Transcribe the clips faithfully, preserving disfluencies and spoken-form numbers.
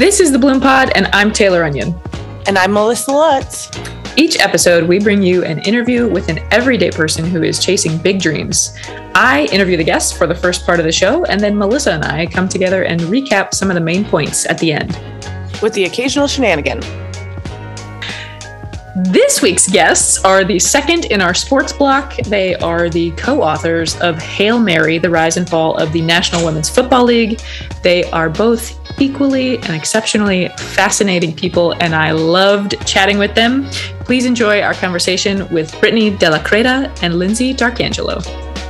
This is the Bloom Pod, and I'm Taylor Onion. And I'm Melissa Lutz. Each episode, we bring you an interview with an everyday person who is chasing big dreams. I interview the guests for the first part of the show, and then Melissa and I come together and recap some of the main points at the end. With the occasional shenanigan. This week's guests are the second in our sports block. They are the co-authors of Hail Mary, The Rise and Fall of the National Women's Football League. They are both equally and exceptionally fascinating people, and I loved chatting with them. Please enjoy our conversation with Brittany Della Creta and Lindsay D'Arcangelo.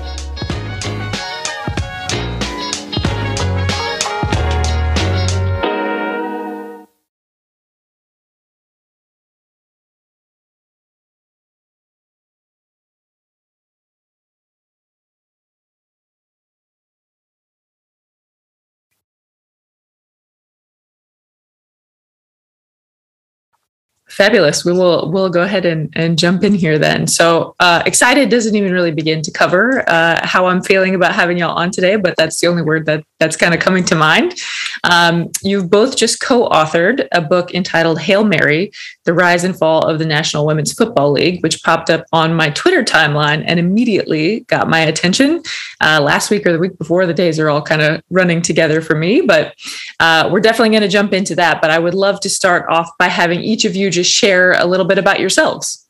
Fabulous. We will we'll go ahead and, and jump in here then. So uh, excited doesn't even really begin to cover uh, how I'm feeling about having y'all on today, but that's the only word that that's kind of coming to mind. Um, you've both just co-authored a book entitled Hail Mary, The Rise and Fall of the National Women's Football League, which popped up on my Twitter timeline and immediately got my attention. Uh, last week or the week before, the days are all kind of running together for me, but uh, we're definitely going to jump into that. But I would love to start off by having each of you just share a little bit about yourselves.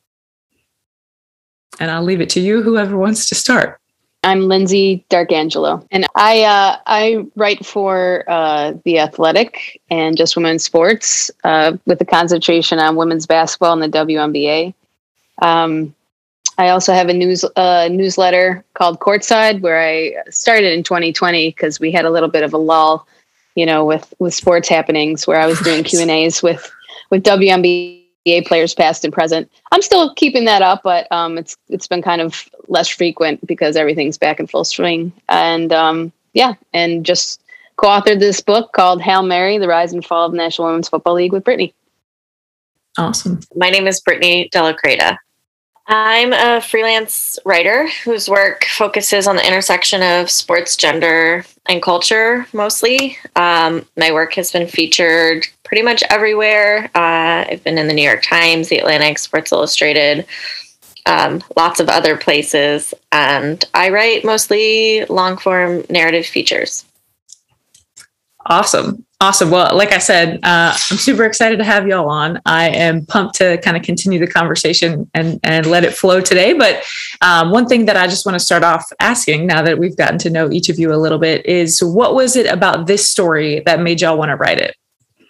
And I'll leave it to you, whoever wants to start. I'm Lindsay D'Arcangelo, and I uh, I write for uh, The Athletic and Just Women's Sports uh, with a concentration on women's basketball and the W N B A. Um, I also have a news uh, newsletter called Courtside, where I started in twenty twenty because we had a little bit of a lull, you know, with, with sports happenings, where I was doing Q and A's with with W N B A players past and present. I'm still keeping that up, but um, it's it's been kind of less frequent because everything's back in full swing. And um, yeah, and just co-authored this book called Hail Mary, The Rise and Fall of the National Women's Football League with Brittany. Awesome. My name is Brittany Della Creta. I'm a freelance writer whose work focuses on the intersection of sports, gender, and culture mostly. Um, my work has been featured pretty much everywhere. Uh, I've been in the New York Times, The Atlantic, Sports Illustrated, um, lots of other places. And I write mostly long-form narrative features. Awesome. Awesome. Well, like I said, uh, I'm super excited to have y'all on. I am pumped to kind of continue the conversation and, and let it flow today. But um, one thing that I just want to start off asking, now that we've gotten to know each of you a little bit, is what was it about this story that made y'all want to write it?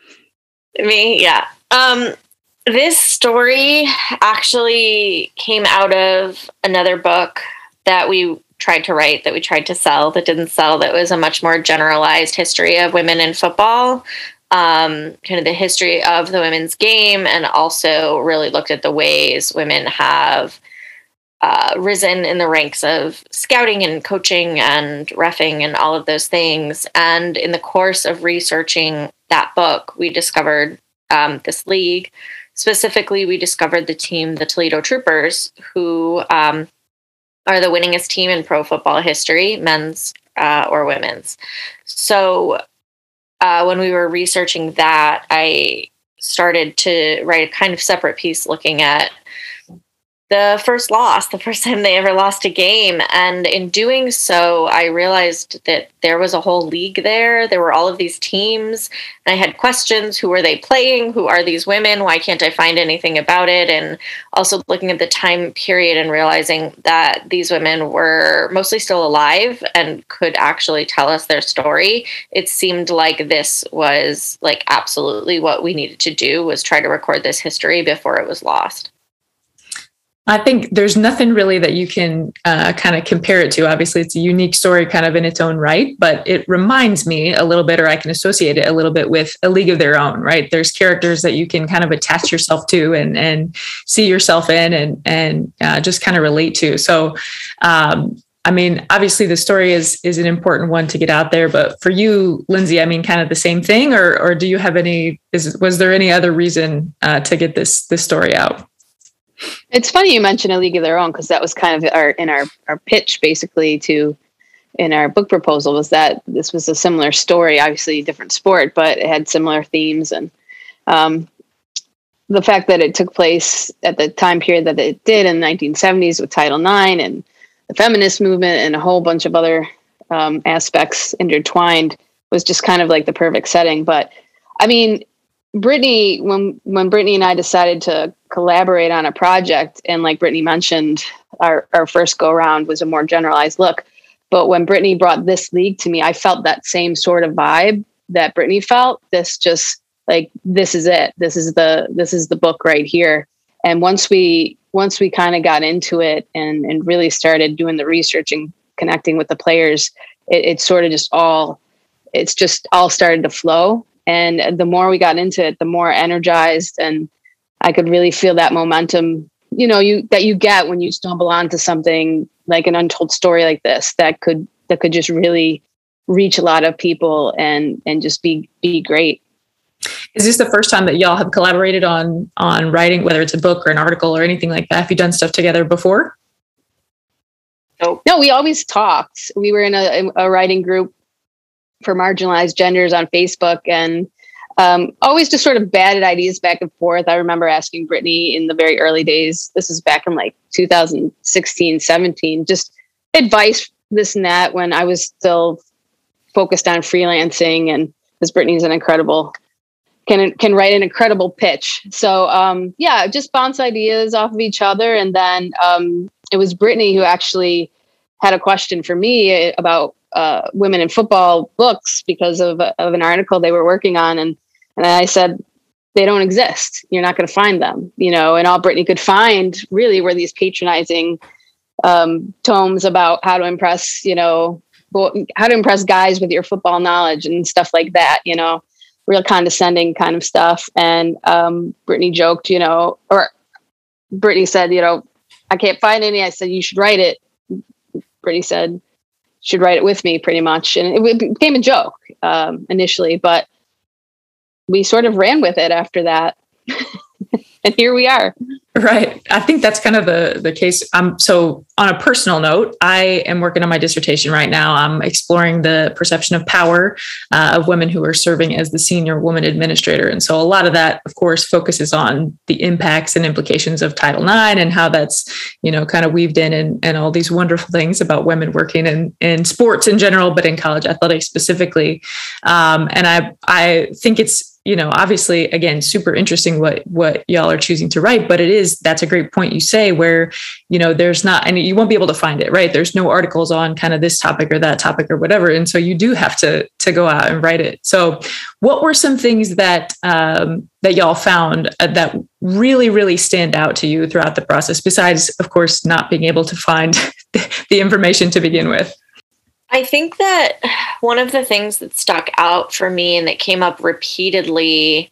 Me? Yeah. Um, this story actually came out of another book that we tried to write, that we tried to sell, that didn't sell, that was a much more generalized history of women in football, um, kind of the history of the women's game, and also really looked at the ways women have uh, risen in the ranks of scouting and coaching and reffing and all of those things. And in the course of researching that book, we discovered um, this league. Specifically, we discovered the team, the Toledo Troopers, who um, are the winningest team in pro football history, men's uh, or women's. So uh, when we were researching that, I started to write a kind of separate piece looking at the first loss, the first time they ever lost a game. And in doing so, I realized that there was a whole league there. There were all of these teams. And I had questions. Who are they playing? Who are these women? Why can't I find anything about it? And also looking at the time period and realizing that these women were mostly still alive and could actually tell us their story. It seemed like this was like absolutely what we needed to do, was try to record this history before it was lost. I think there's nothing really that you can uh, kind of compare it to. Obviously, it's a unique story kind of in its own right, but it reminds me a little bit, or I can associate it a little bit with A League of Their Own, right? There's characters that you can kind of attach yourself to and and see yourself in and, and uh, just kind of relate to. So, um, I mean, obviously the story is is an important one to get out there, but for you, Lindsay, I mean, kind of the same thing, or or do you have any, is was there any other reason uh, to get this this story out? It's funny you mentioned A League of Their Own, because that was kind of our in our, our pitch basically to in our book proposal was that this was a similar story, obviously a different sport, but it had similar themes. And um, the fact that it took place at the time period that it did in the nineteen seventies with Title nine and the feminist movement and a whole bunch of other um, aspects intertwined was just kind of like the perfect setting. But I mean, Brittany, when, when Brittany and I decided to collaborate on a project, and like Brittany mentioned, our, our first go around was a more generalized look. But when Brittany brought this league to me, I felt that same sort of vibe that Brittany felt. This just like, this is it. This is the, this is the book right here. And once we, once we kind of got into it and, and really started doing the research and connecting with the players, it, it sort of just all, it's just all started to flow. And the more we got into it, the more energized, and I could really feel that momentum, you know, you, that you get when you stumble onto something like an untold story like this, that could, that could just really reach a lot of people and, and just be, be great. Is this the first time that y'all have collaborated on, on writing, whether it's a book or an article or anything like that? Have you done stuff together before? No, no, we always talked. We were in a, a writing group for marginalized genders on Facebook, and um, always just sort of batted ideas back and forth. I remember asking Brittany in the very early days, this is back in like two thousand sixteen, seventeen, just advice, this and that, when I was still focused on freelancing, and because Brittany's an incredible, can, can write an incredible pitch. So um, yeah, just bounce ideas off of each other. And then um, it was Brittany who actually had a question for me about uh, women in football books because of, of an article they were working on. And, and I said, they don't exist. You're not going to find them, you know, and all Brittany could find really were these patronizing um, tomes about how to impress, you know, how to impress guys with your football knowledge and stuff like that, you know, real condescending kind of stuff. And um, Brittany joked, you know, or Brittany said, you know, I can't find any. I said, you should write it. Brittany said, should write it with me, pretty much. And it became a joke um, initially, but we sort of ran with it after that. And here we are. Right. I think that's kind of the, the case. Um, so on a personal note, I am working on my dissertation right now. I'm exploring the perception of power uh, of women who are serving as the senior woman administrator. And so a lot of that, of course, focuses on the impacts and implications of Title nine and how that's, you know, kind of weaved in and, and all these wonderful things about women working in, in sports in general, but in college athletics specifically. Um, and I, I think it's, you know, obviously, again, super interesting what, what y'all are choosing to write, but it is, that's a great point you say where, you know, there's not, and you won't be able to find it, right? There's no articles on kind of this topic or that topic or whatever. And so you do have to, to go out and write it. So what were some things that, um, that y'all found that really, really stand out to you throughout the process, besides, of course, not being able to find the information to begin with? I think that one of the things that stuck out for me and that came up repeatedly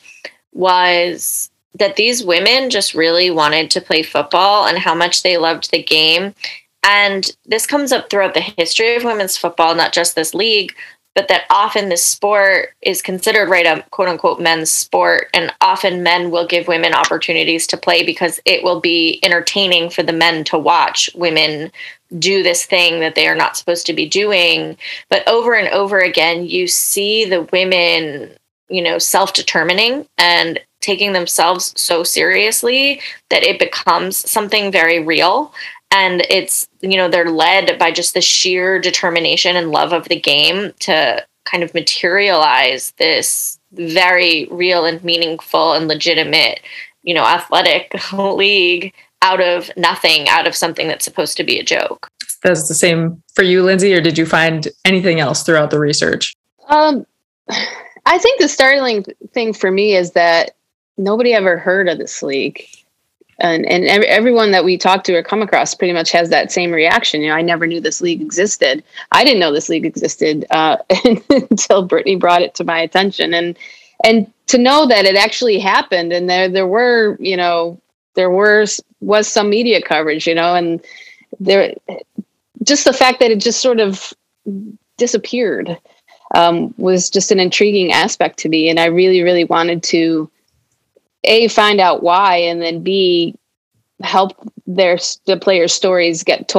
was that these women just really wanted to play football and how much they loved the game. And this comes up throughout the history of women's football, not just this league, but that often this sport is considered, right, a quote unquote men's sport. And often men will give women opportunities to play because it will be entertaining for the men to watch women do this thing that they are not supposed to be doing. But over and over again, you see the women, you know, self-determining and taking themselves so seriously that it becomes something very real. And it's, you know, they're led by just the sheer determination and love of the game to kind of materialize this very real and meaningful and legitimate, you know, athletic league out of nothing, out of something that's supposed to be a joke. That's the same for you, Lindsay, or did you find anything else throughout the research? Um, I think the startling thing for me is that nobody ever heard of this league. And and everyone that we talk to or come across pretty much has that same reaction. You know, I never knew this league existed. I didn't know this league existed uh, until Brittany brought it to my attention. And and to know that it actually happened, and there there were, you know, there were was some media coverage, you know, and there just the fact that it just sort of disappeared um, was just an intriguing aspect to me. And I really, really wanted to A, find out why, and then B, help their the players' stories get told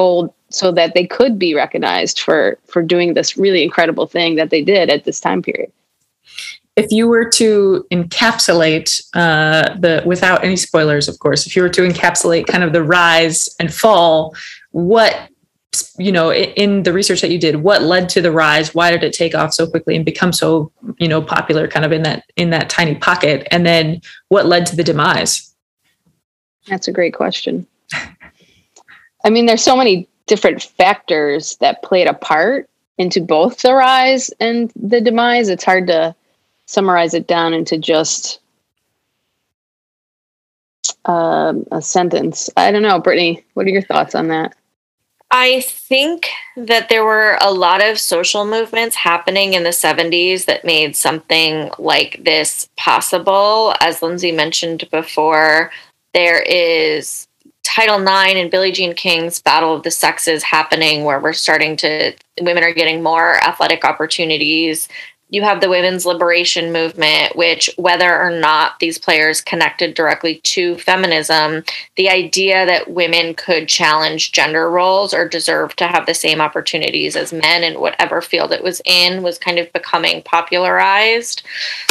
so that they could be recognized for for doing this really incredible thing that they did at this time period. If you were to encapsulate uh, the, without any spoilers, of course, if you were to encapsulate kind of the rise and fall, what, you know, in the research that you did, what led to the rise? Why did it take off so quickly and become so, you know, popular kind of in that, in that tiny pocket? And then what led to the demise? That's a great question. I mean, there's so many different factors that played a part into both the rise and the demise. It's hard to summarize it down into just um, a sentence. I don't know, Brittany, what are your thoughts on that? I think that there were a lot of social movements happening in the seventies that made something like this possible. As Lindsay mentioned before, there is Title nine and Billie Jean King's Battle of the Sexes happening, where we're starting to, women are getting more athletic opportunities. You have the women's liberation movement, which, whether or not these players connected directly to feminism, the idea that women could challenge gender roles or deserve to have the same opportunities as men in whatever field it was in was kind of becoming popularized.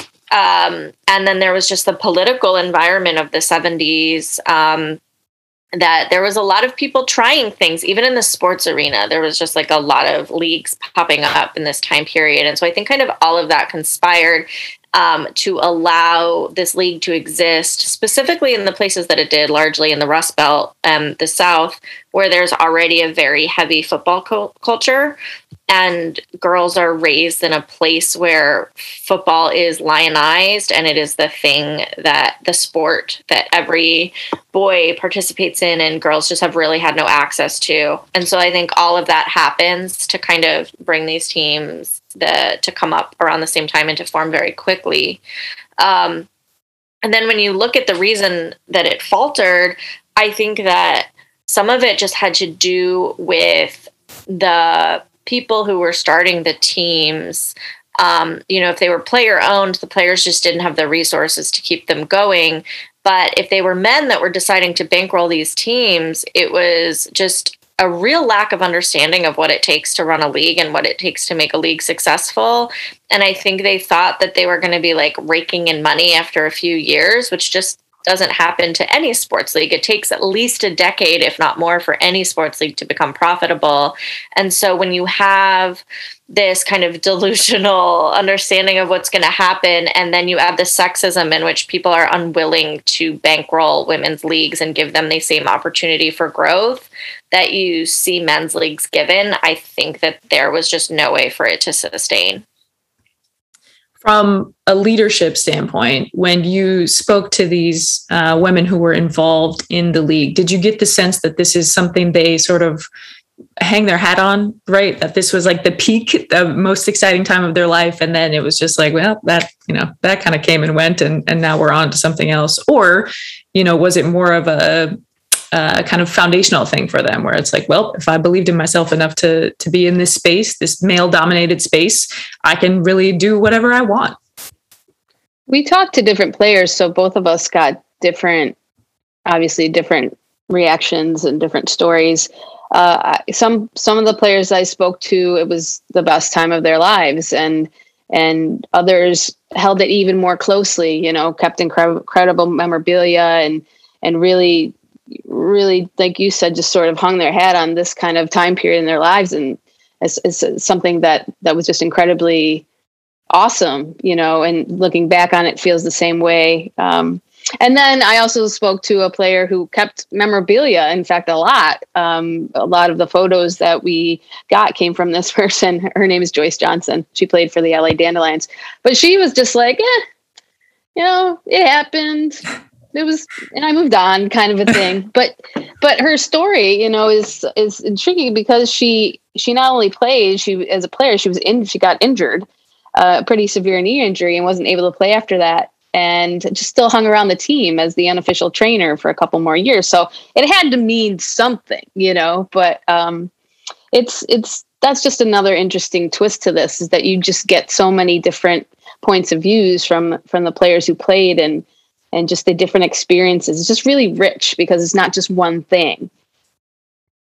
Um, and then there was just the political environment of the seventies, um, that there was a lot of people trying things, even in the sports arena. There was just like a lot of leagues popping up in this time period. And so I think kind of all of that conspired um, to allow this league to exist, specifically in the places that it did, largely in the Rust Belt and the South, where there's already a very heavy football co- culture. And girls are raised in a place where football is lionized, and it is the thing that the sport that every boy participates in, and girls just have really had no access to. And so I think all of that happens to kind of bring these teams the, to come up around the same time and to form very quickly. Um, and then when you look at the reason that it faltered, I think that some of it just had to do with the people who were starting the teams. Um, you know, if they were player owned, the players just didn't have the resources to keep them going. But if they were men that were deciding to bankroll these teams, it was just a real lack of understanding of what it takes to run a league and what it takes to make a league successful. And I think they thought that they were going to be like raking in money after a few years, which just doesn't happen to any sports league. It takes at least a decade, if not more, for any sports league to become profitable. And so when you have this kind of delusional understanding of what's going to happen, and then you add the sexism in which people are unwilling to bankroll women's leagues and give them the same opportunity for growth that you see men's leagues given, I think that there was just no way for it to sustain. From a leadership standpoint, when you spoke to these uh, women who were involved in the league, did you get the sense that this is something they sort of hang their hat on, right? That this was like the peak, the most exciting time of their life. And then it was just like, well, that, you know, that kind of came and went, and, and now we're on to something else. Or, you know, was it more of a, a kind of foundational thing for them, where it's like, well, if I believed in myself enough to, to be in this space, this male dominated space, I can really do whatever I want. We talked to different players, so both of us got different, obviously different reactions and different stories. Uh, some some of the players I spoke to, it was the best time of their lives, and and others held it even more closely. You know, kept incredible, incredible memorabilia, and and really, really, like you said, just sort of hung their hat on this kind of time period in their lives, and it's, it's something that that was just incredibly awesome. You know, and looking back on it, feels the same way. Um, And then I also spoke to a player who kept memorabilia, in fact, a lot. Um, a lot of the photos that we got came from this person. Her name is Joyce Johnson. She played for the L A Dandelions. But she was just like, eh, you know, it happened. It was, and I moved on, kind of a thing. But but her story, you know, is is intriguing because she she not only played, she as a player, she was in, she got injured, uh, a pretty severe knee injury, and wasn't able to play after that. And just still hung around the team as the unofficial trainer for a couple more years. So it had to mean something, you know, but um, it's, it's, that's just another interesting twist to this, is that you just get so many different points of views from, from the players who played, and, and just the different experiences. It's just really rich because it's not just one thing.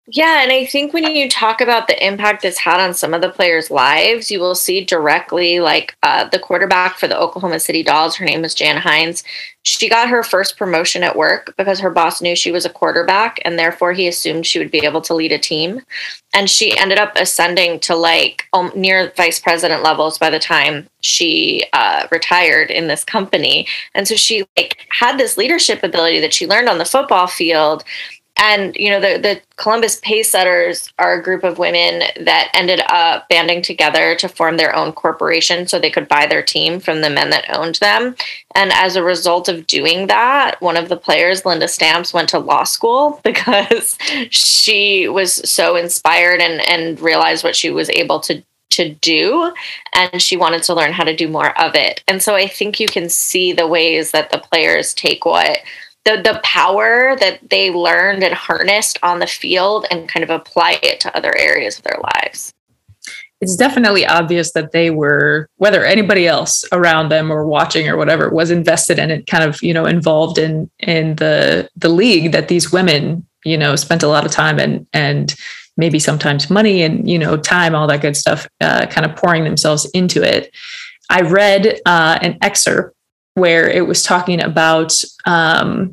Yeah, and I think when you talk about the impact it's had on some of the players' lives, you will see directly, like uh, the quarterback for the Oklahoma City Dolls, her name was Jan Hines. She got her first promotion at work because her boss knew she was a quarterback, and therefore he assumed she would be able to lead a team. And she ended up ascending to like um, near vice president levels by the time she uh, retired in this company. And so she like had this leadership ability that she learned on the football field. And, you know, the, the Columbus Pacesetters are a group of women that ended up banding together to form their own corporation so they could buy their team from the men that owned them. And as a result of doing that, one of the players, Linda Stamps, went to law school because she was so inspired and, and realized what she was able to to do, and she wanted to learn how to do more of it. And so I think you can see the ways that the players take what The, the power that they learned and harnessed on the field and kind of apply it to other areas of their lives. It's definitely obvious that they were, whether anybody else around them or watching or whatever, was invested in it, kind of, you know, involved in in the the league, that these women, you know, spent a lot of time and and maybe sometimes money and, you know, time, all that good stuff, uh, kind of pouring themselves into it. I read uh, an excerpt where it was talking about um,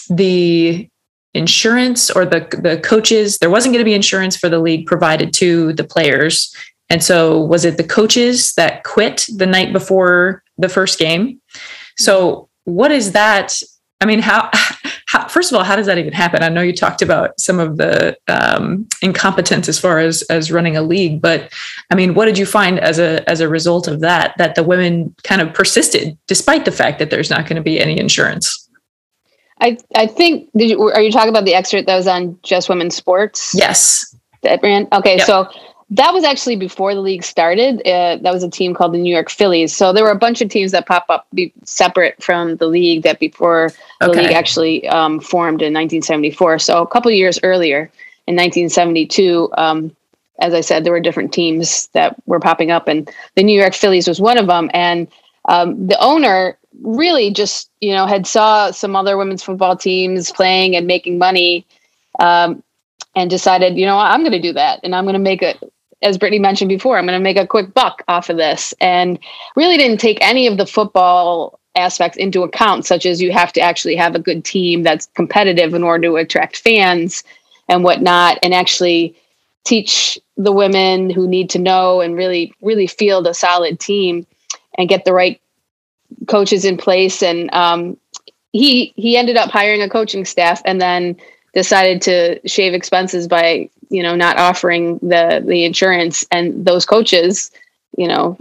the insurance or the the coaches. There wasn't going to be insurance for the league provided to the players. And so was it the coaches that quit the night before the first game? So what is that? I mean, how, how first of all, how does that even happen? I know you talked about some of the um, incompetence as far as, as running a league, but I mean, what did you find as a, as a result of that, that the women kind of persisted despite the fact that there's not going to be any insurance? I, I think, did you, are you talking about the excerpt that was on Just Women's Sports? Yes. That ran? Okay. Yep. So that was actually before the league started. Uh, that was a team called the New York Phillies. So there were a bunch of teams that pop up be separate from the league that before the Okay. league actually um, formed in nineteen seventy-four. So a couple of years earlier in nineteen seventy-two, um, as I said, there were different teams that were popping up, and the New York Phillies was one of them. And um, the owner really just, you know, had saw some other women's football teams playing and making money, um, and decided, you know, I'm going to do that. And I'm going to make it, as Brittany mentioned before, I'm going to make a quick buck off of this. And really didn't take any of the football aspects into account, such as you have to actually have a good team that's competitive in order to attract fans and whatnot, and actually teach the women who need to know and really, really field a solid team and get the right coaches in place. And um, he he ended up hiring a coaching staff and then decided to shave expenses by, you know, not offering the the insurance. And those coaches, you know,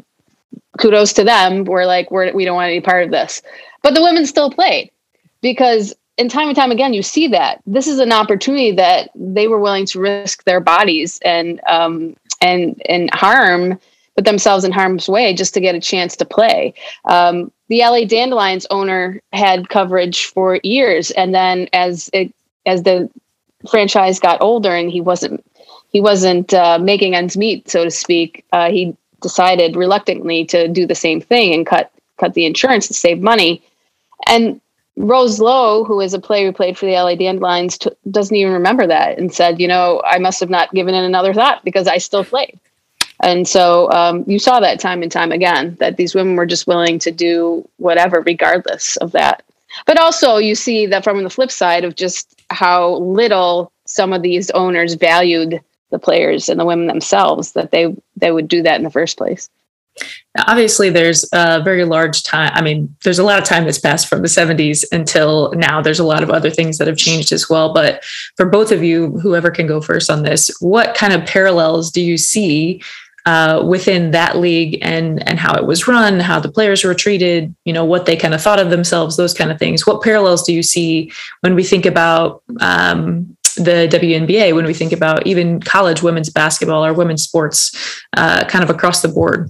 kudos to them, were like, we're, we don't want any part of this. But the women still played, because in time and time again, you see that this is an opportunity that they were willing to risk their bodies and um, and and harm, put themselves in harm's way just to get a chance to play. Um, the L A Dandelions owner had coverage for years, and then as it as the franchise got older and he wasn't he wasn't uh, making ends meet, so to speak, uh, he decided reluctantly to do the same thing and cut cut the insurance to save money. And Rose Lowe, who is a player who played for the L A Dandelions, t- doesn't even remember that, and said, you know, I must have not given it another thought because I still played. And so um, you saw that time and time again, that these women were just willing to do whatever, regardless of that. But also you see that from the flip side of just how little some of these owners valued the players and the women themselves, that they, they would do that in the first place. Now, obviously, there's a very large time. I mean, there's a lot of time that's passed from the seventies until now. There's a lot of other things that have changed as well. But for both of you, whoever can go first on this, what kind of parallels do you see uh, within that league and, and how it was run, how the players were treated, you know, what they kind of thought of themselves, those kind of things? What parallels do you see when we think about um, the W N B A, when we think about even college women's basketball or women's sports, uh, kind of across the board?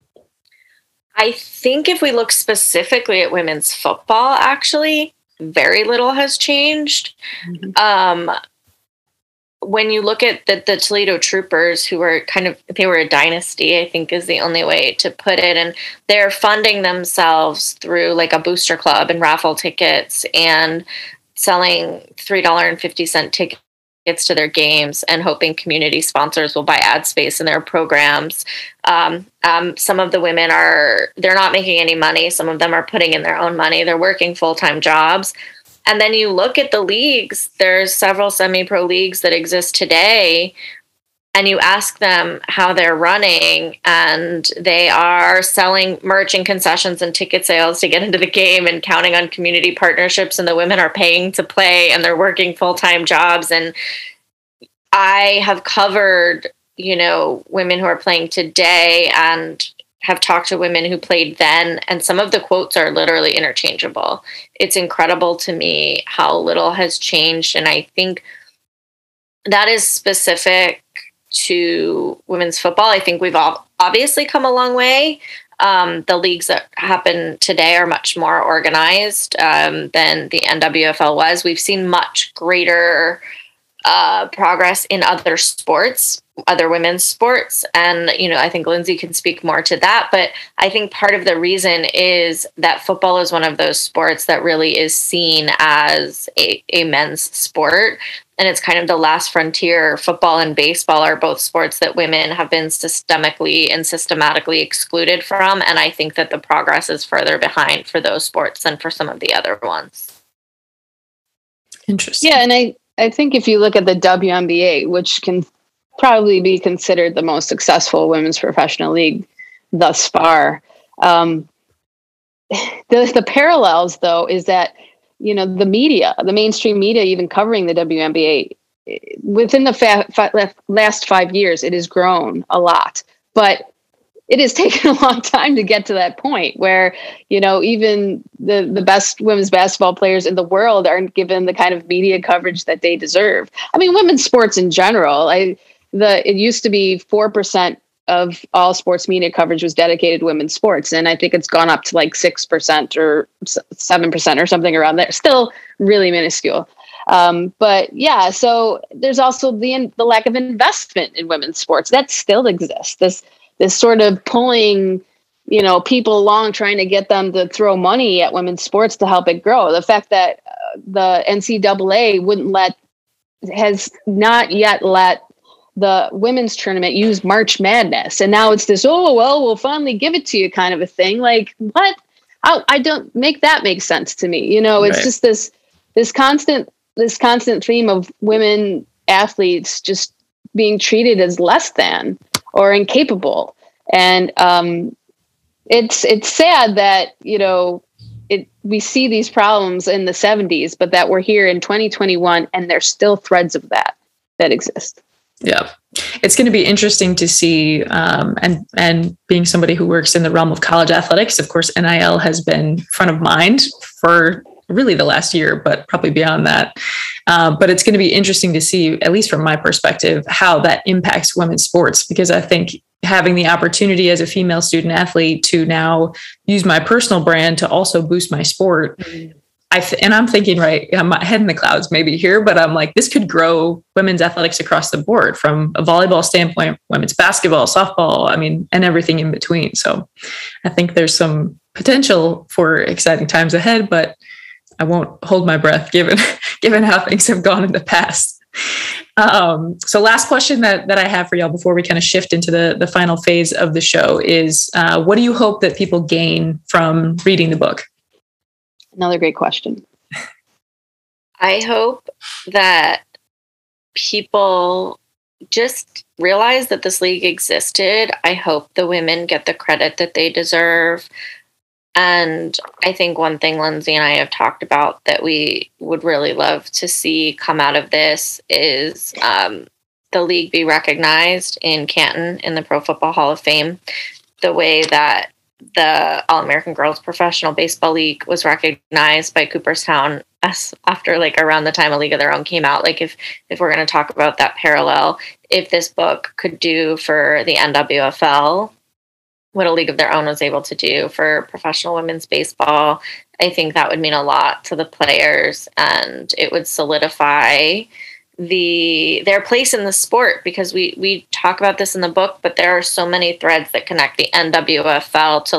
I think if we look specifically at women's football, actually, very little has changed. Mm-hmm. Um, when you look at the, the Toledo Troopers, who were kind of, they were a dynasty, I think is the only way to put it. And they're funding themselves through like a booster club and raffle tickets and selling three dollars and fifty cents tickets tickets to their games and hoping community sponsors will buy ad space in their programs. Um, um, some of the women are, they're not making any money. Some of them are putting in their own money. They're working full-time jobs. And then you look at the leagues, there's several semi-pro leagues that exist today, and you ask them how they're running, and they are selling merch and concessions and ticket sales to get into the game and counting on community partnerships, and the women are paying to play and they're working full-time jobs. And I have covered, you know, women who are playing today and have talked to women who played then, and some of the quotes are literally interchangeable. It's incredible to me how little has changed. And I think that is specific to women's football. I think we've all obviously come a long way. Um, the leagues that happen today are much more organized um, than the N W F L was. We've seen much greater uh, progress in other sports, other women's sports. And, you know, I think Lindsay can speak more to that. But I think part of the reason is that football is one of those sports that really is seen as a, a men's sport. And it's kind of the last frontier. Football and baseball are both sports that women have been systemically and systematically excluded from. And I think that the progress is further behind for those sports than for some of the other ones. Interesting. Yeah, and I, I think if you look at the W N B A, which can probably be considered the most successful women's professional league thus far, um, the, the parallels, though, is that you know, the media, the mainstream media, even covering the W N B A, within the fa- fa- last five years, it has grown a lot. But it has taken a long time to get to that point where, you know, even the, the best women's basketball players in the world aren't given the kind of media coverage that they deserve. I mean, women's sports in general, I the it used to be four percent of all sports media coverage was dedicated to women's sports. And I think it's gone up to like six percent or seven percent or something around there. Still really minuscule. Um, but yeah, so there's also the the lack of investment in women's sports. That still exists. This this sort of pulling, you know, people along, trying to get them to throw money at women's sports to help it grow. The fact that uh, the N C double A wouldn't let, has not yet let the women's tournament use March Madness. And now it's this, oh, well, we'll finally give it to you kind of a thing. Like, what? I, I don't make that make sense to me. You know, it's Right. just this, this constant, this constant theme of women athletes just being treated as less than or incapable. And um, it's, it's sad that, you know, it, we see these problems in the seventies, but that we're here in twenty twenty-one and there's still threads of that that exist. Yeah, it's going to be interesting to see. Um, and and being somebody who works in the realm of college athletics, of course, N I L has been front of mind for really the last year, but probably beyond that. Uh, but it's going to be interesting to see, at least from my perspective, how that impacts women's sports, because I think having the opportunity as a female student athlete to now use my personal brand to also boost my sport. Mm-hmm. I th- and I'm thinking, right, I'm head in the clouds maybe here, but I'm like, this could grow women's athletics across the board from a volleyball standpoint, women's basketball, softball, I mean, and everything in between. So I think there's some potential for exciting times ahead, but I won't hold my breath given, given how things have gone in the past. Um, so last question that, that I have for y'all before we kind of shift into the, the final phase of the show is, uh, what do you hope that people gain from reading the book? Another great question. I hope that people just realize that this league existed. I hope the women get the credit that they deserve. And I think one thing Lindsay and I have talked about that we would really love to see come out of this is um, the league be recognized in Canton in the Pro Football Hall of Fame, the way that the All-American Girls Professional Baseball League was recognized by Cooperstown as after like around the time A League of Their Own came out. Like if, if we're going to talk about that parallel, if this book could do for the N W F L what A League of Their Own was able to do for professional women's baseball, I think that would mean a lot to the players, and it would solidify the their place in the sport, because we we talk about this in the book, but there are so many threads that connect the N W F L to like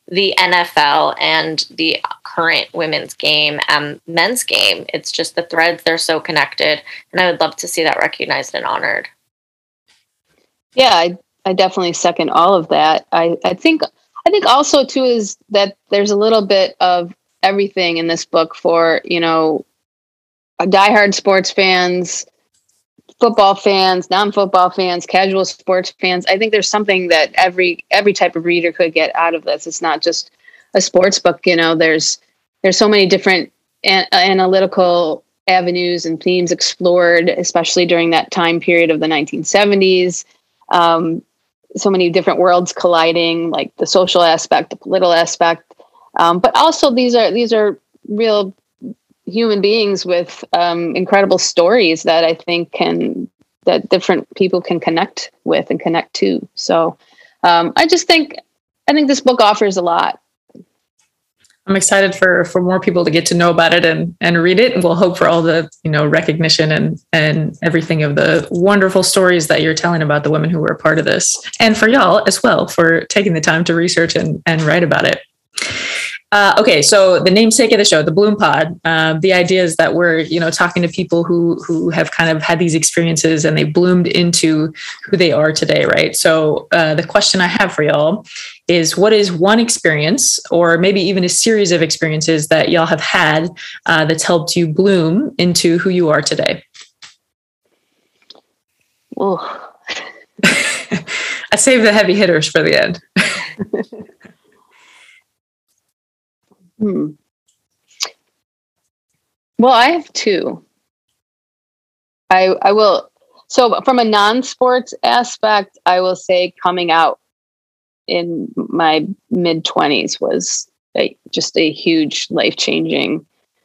the N F L and the current women's game and men's game. It's just the threads, they're so connected. And I would love to see that recognized and honored. Yeah, I, I definitely second all of that. I, I think I think also too is that there's a little bit of everything in this book for, you know, diehard sports fans, football fans, non-football fans, casual sports fans. I think there's something that every every type of reader could get out of this. It's not just a sports book. You know, there's there's so many different an- analytical avenues and themes explored, especially during that time period of the nineteen seventies. Um, so many different worlds colliding, like the social aspect, the political aspect, um, but also these are these are real human beings with um, incredible stories that I think can that different people can connect with and connect to. So um, I just think I think this book offers a lot. I'm excited for for more people to get to know about it and and read it. And we'll hope for all the, you know, recognition and and everything of the wonderful stories that you're telling about the women who were a part of this, and for y'all as well for taking the time to research and and write about it. Uh, okay, so the namesake of the show, the Bloom Pod, uh, the idea is that we're, you know, talking to people who who have kind of had these experiences and they bloomed into who they are today, right? So uh, the question I have for y'all is, what is one experience, or maybe even a series of experiences that y'all have had uh, that's helped you bloom into who you are today? Oh, I saved the heavy hitters for the end. Hmm. Well, I have two. I I will. So from a non-sports aspect, I will say coming out in my mid twenties was a, just a huge life-changing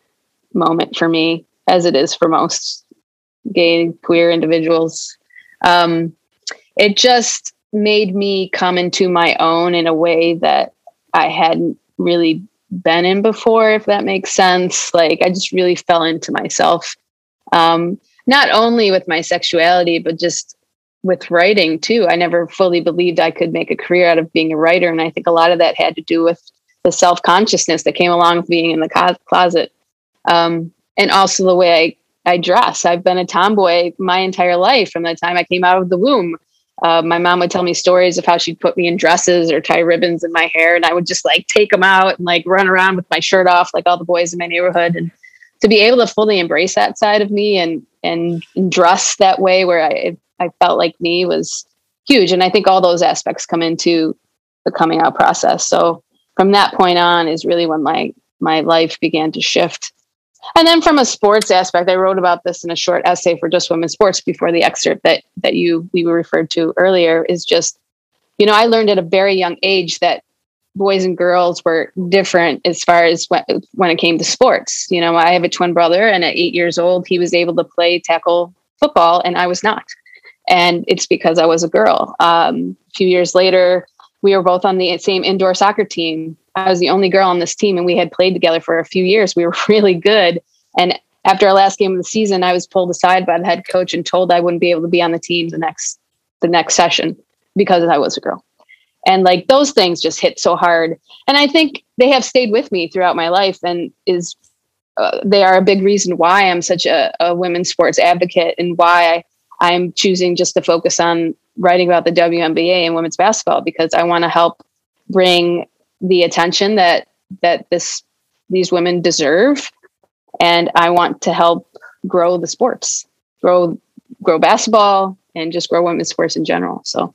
moment for me, as it is for most gay, queer individuals. Um, it just made me come into my own in a way that I hadn't really been in before, if that makes sense. Like, I just really fell into myself, um, not only with my sexuality, but just with writing too. I never fully believed I could make a career out of being a writer. And I think a lot of that had to do with the self-consciousness that came along with being in the co- closet. Um, and also the way I, I dress. I've been a tomboy my entire life from the time I came out of the womb. Uh, my mom would tell me stories of how she'd put me in dresses or tie ribbons in my hair, and I would just like take them out and like run around with my shirt off like all the boys in my neighborhood. And to be able to fully embrace that side of me and and dress that way where I I felt like me was huge. And I think all those aspects come into the coming out process. So from that point on is really when my my life began to shift. And then from a sports aspect, I wrote about this in a short essay for Just Women's Sports before the excerpt that that you we were referred to earlier. Is just, you know, I learned at a very young age that boys and girls were different as far as when, when it came to sports. You know, I have a twin brother, and at eight years old, he was able to play tackle football, and I was not. And it's because I was a girl. Um, a few years later, we were both on the same indoor soccer team. I was the only girl on this team, and we had played together for a few years. We were really good. And after our last game of the season, I was pulled aside by the head coach and told I wouldn't be able to be on the team the next the next session because I was a girl. And like those things just hit so hard. And I think they have stayed with me throughout my life, and is uh, they are a big reason why I'm such a, a women's sports advocate, and why I, I'm choosing just to focus on writing about the W N B A and women's basketball, because I want to help bring the attention that that this these women deserve, and I want to help grow the sports, grow grow basketball, and just grow women's sports in general. So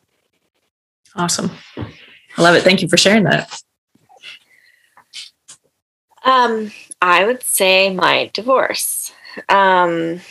awesome. I love it. Thank you for sharing that. Um, I would say my divorce. Um,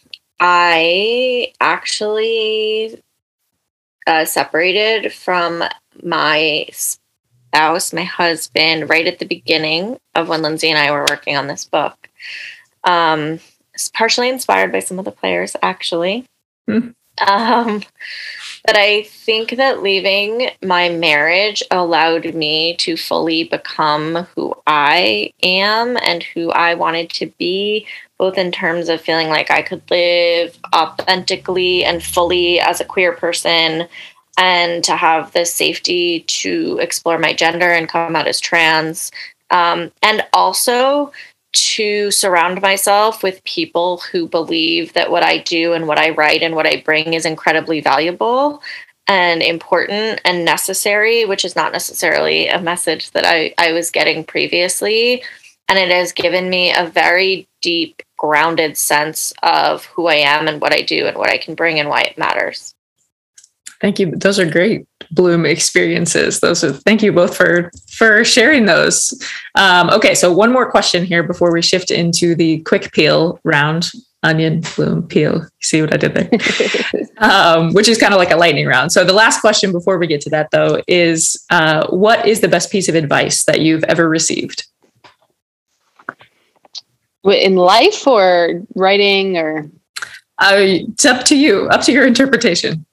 I actually uh, separated from my spouse, my husband, right at the beginning of when Lindsay and I were working on this book. Um, it's partially inspired by some of the players, actually. Mm. Um, but I think that leaving my marriage allowed me to fully become who I am and who I wanted to be, both in terms of feeling like I could live authentically and fully as a queer person, and to have the safety to explore my gender and come out as trans. Um, and also to surround myself with people who believe that what I do and what I write and what I bring is incredibly valuable and important and necessary, which is not necessarily a message that I, I was getting previously. And it has given me a very deep, grounded sense of who I am and what I do and what I can bring and why it matters. Thank you. Those are great Bloom experiences. Those are, thank you both for, for sharing those. Um, okay. So one more question here before we shift into the quick peel round. Onion, Bloom, peel. You see what I did there? um, which is kind of like a lightning round. So the last question before we get to that though is, uh, what is the best piece of advice that you've ever received? In life or writing or? Uh, it's up to you, up to your interpretation.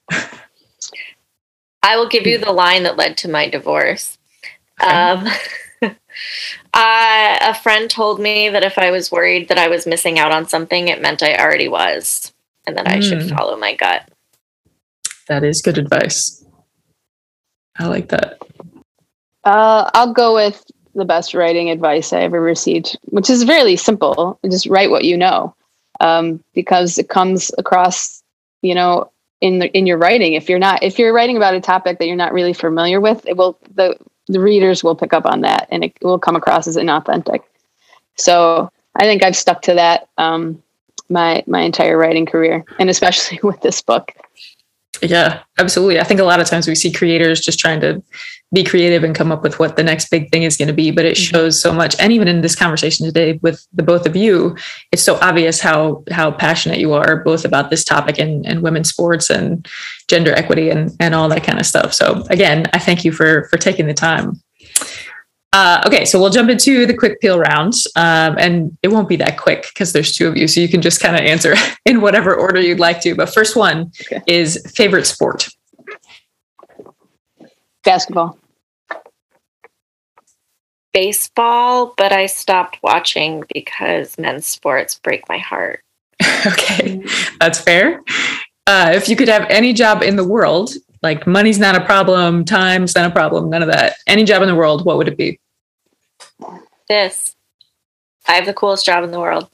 I will give you the line that led to my divorce. Okay. Um, uh, a friend told me that if I was worried that I was missing out on something, it meant I already was, and that mm. I should follow my gut. That is good advice. I like that. Uh, I'll go with the best writing advice I ever received, which is really simple. Just write what you know, um, because it comes across, you know, in the, in your writing. If you're not, if you're writing about a topic that you're not really familiar with, it will, the, the readers will pick up on that and it will come across as inauthentic. So I think I've stuck to that, um, my, my entire writing career, and especially with this book. Yeah, absolutely. I think a lot of times we see creators just trying to be creative and come up with what the next big thing is going to be, but it mm-hmm. shows so much. And even in this conversation today with the both of you, it's so obvious how how passionate you are both about this topic and, and women's sports and gender equity and, and all that kind of stuff. So again, I thank you for for taking the time. Uh, okay, so we'll jump into the quick peel rounds, um, and it won't be that quick because there's two of you, so you can just kind of answer in whatever order you'd like to. But first one okay. is favorite sport. Basketball. Baseball, but I stopped watching because men's sports break my heart. Okay, that's fair. Uh, if you could have any job in the world, like money's not a problem, time's not a problem, none of that, any job in the world, what would it be? This. I have the coolest job in the world.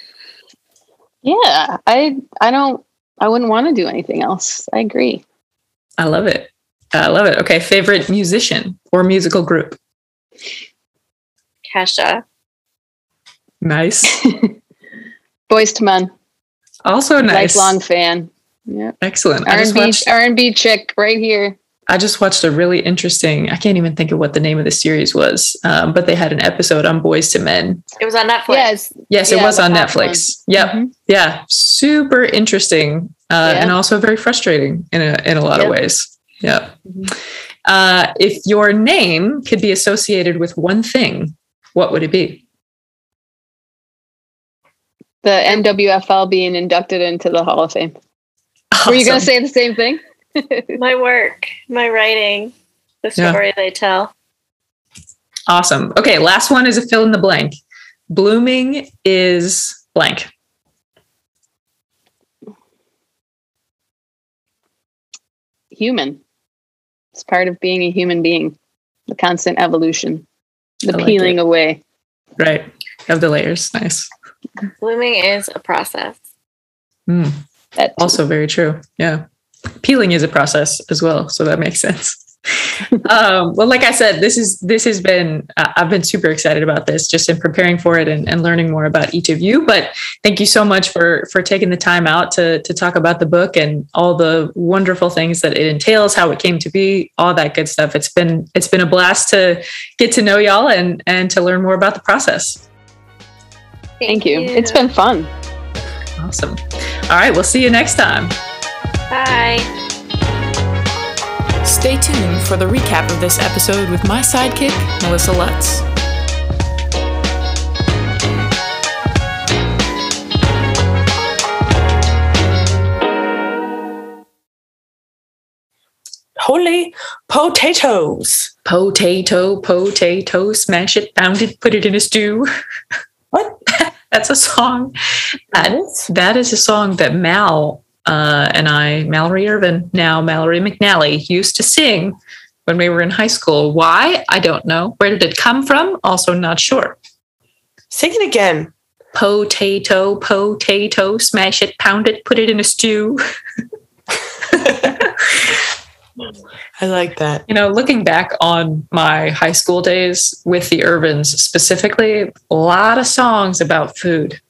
Yeah, I I don't, I wouldn't want to do anything else. I agree. I love it. I love it. Okay, favorite musician or musical group? Kesha. Nice. Boyz two Men. Also nice. Lifelong fan. Yeah. Excellent. R and B, watched, R and B chick right here. I just watched a really interesting, I can't even think of what the name of the series was, um, but they had an episode on Boyz two Men. It was on Netflix. Yes, yes, yeah, it was on Netflix. One. Yep. Mm-hmm. Yeah. Super interesting. Uh, yeah. And also very frustrating in a, in a lot yep. of ways. Yeah. Mm-hmm. Uh, if your name could be associated with one thing, what would it be? The N W F L being inducted into the Hall of Fame. Awesome. Were you going to say the same thing? My work, my writing, the story yeah. they tell. Awesome. Okay, last one is a fill in the blank. Blooming is blank. Human. It's part of being a human being. The constant evolution. The like peeling it. away. Right. Of the layers. Nice. Blooming is a process. Mm. Also very true. Yeah. Peeling is a process as well. So that makes sense. um, well, like I said, this is, this has been, uh, I've been super excited about this just in preparing for it and, and learning more about each of you, but thank you so much for, for taking the time out to, to talk about the book and all the wonderful things that it entails, how it came to be, all that good stuff. It's been, it's been a blast to get to know y'all and, and to learn more about the process. Thank you. It's been fun. Awesome. All right. We'll see you next time. Bye. Stay tuned for the recap of this episode with my sidekick, Melissa Lutz. Holy potatoes. Potato, potato, smash it, pound it, put it in a stew. What? That's a song. That is, that is a song that Mal uh, and I, Mallory Irvin, now Mallory McNally, used to sing when we were in high school. Why? I don't know. Where did it come from? Also not sure. Sing it again. Potato, potato, smash it, pound it, put it in a stew. I like that. You know, looking back on my high school days with the Irvins specifically, a lot of songs about food.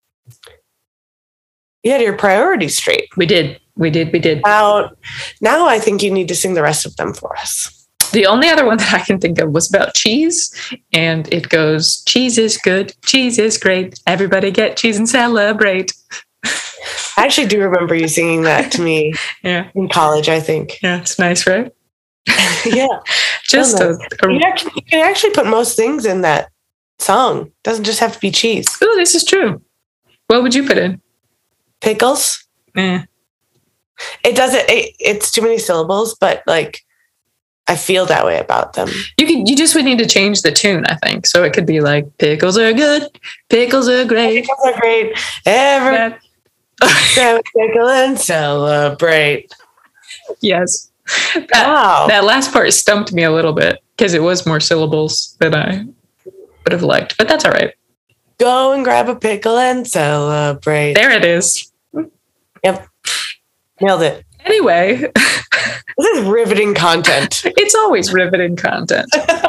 You had your priorities straight. We did. We did. We did. Now, now I think you need to sing the rest of them for us. The only other one that I can think of was about cheese. And it goes, cheese is good. Cheese is great. Everybody get cheese and celebrate. I actually do remember you singing that to me Yeah. in college, I think. Yeah. It's nice, right? Yeah. Just a, You can, actually, you can actually put most things in that song. It doesn't just have to be cheese. oh, this is true. What would you put in? Pickles. Eh. It doesn't, it, it's too many syllables, but like, I feel that way about them. You could, you just would need to change the tune, I think. So it could be like, pickles are good. Pickles are great. Pickles are great. Every grab a pickle and celebrate. Yes. That, Wow. that last part stumped me a little bit because it was more syllables than I would have liked, but that's all right. Go and grab a pickle and celebrate. There it is. Yep. Nailed it. Anyway, This is riveting content. it's always riveting content.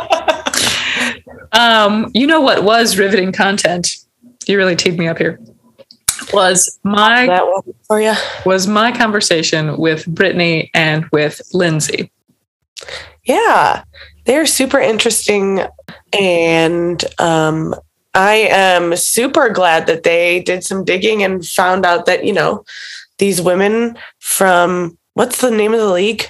Um, you know what was riveting content? You really teed me up here. Was my That one for you. was my conversation with Brittany and with Lindsay. Yeah, they're super interesting. And um, I am super glad that they did some digging and found out that, you know, these women from, what's the name of the league?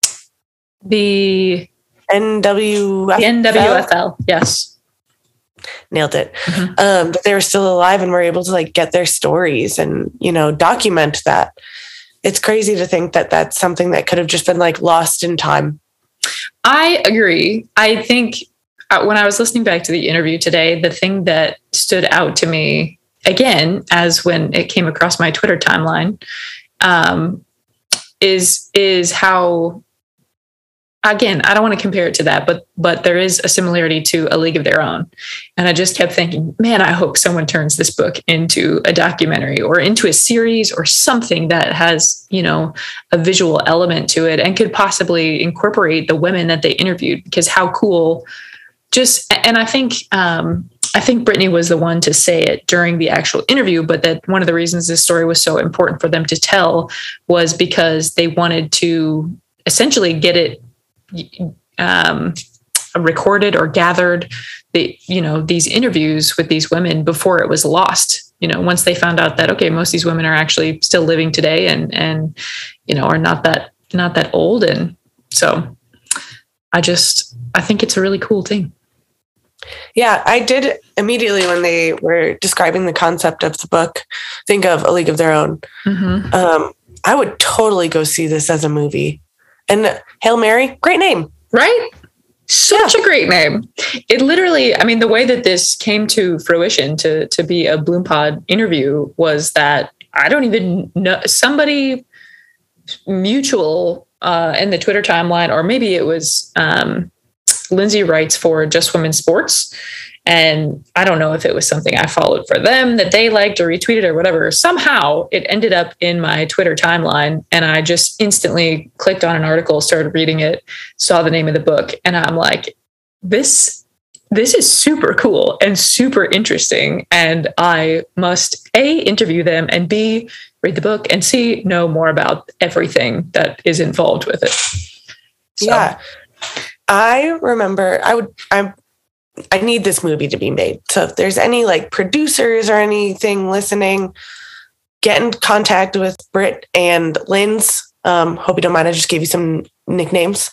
The N W F L? The N W F L, yes. Nailed it. Mhm. Um, that they were still alive and were able to like get their stories and, you know, document that. It's crazy to think that that's something that could have just been like lost in time. I agree. I think uh, when I was listening back to the interview today, the thing that stood out to me again, as when it came across my Twitter timeline, um, is is how, again, I don't want to compare it to that, but but there is a similarity to A League of Their Own. And I just kept thinking, man, I hope someone turns this book into a documentary or into a series or something that has, you know, a visual element to it and could possibly incorporate the women that they interviewed, because how cool. Just, and I think, um, I think Brittany was the one to say it during the actual interview, but that one of the reasons this story was so important for them to tell was because they wanted to essentially get it um, recorded or gathered, the, you know, these interviews with these women before it was lost. You know, once they found out that, okay, most of these women are actually still living today and, and, you know, are not that, not that old. And so I just, I think it's a really cool thing. Yeah, I did immediately when they were describing the concept of the book, think of A League of Their Own. Mm-hmm. Um, I would totally go see this as a movie. And Hail Mary, great name. Right? Such a great name. It literally, I mean, the way that this came to fruition to, to be a BloomPod interview was that I don't even know, somebody mutual uh, in the Twitter timeline, or maybe it was um, Lindsay writes for Just Women's Sports. And I don't know if it was something I followed for them that they liked or retweeted or whatever. Somehow it ended up in my Twitter timeline, and I just instantly clicked on an article, started reading it, saw the name of the book, and I'm like, this, this is super cool and super interesting. And I must A, interview them, and B, read the book, and C, know more about everything that is involved with it. So. Yeah. I remember I would, I'm, I need this movie to be made. So if there's any like producers or anything listening, get in contact with Britt and Linz. Um, hope you don't mind. I just gave you some nicknames.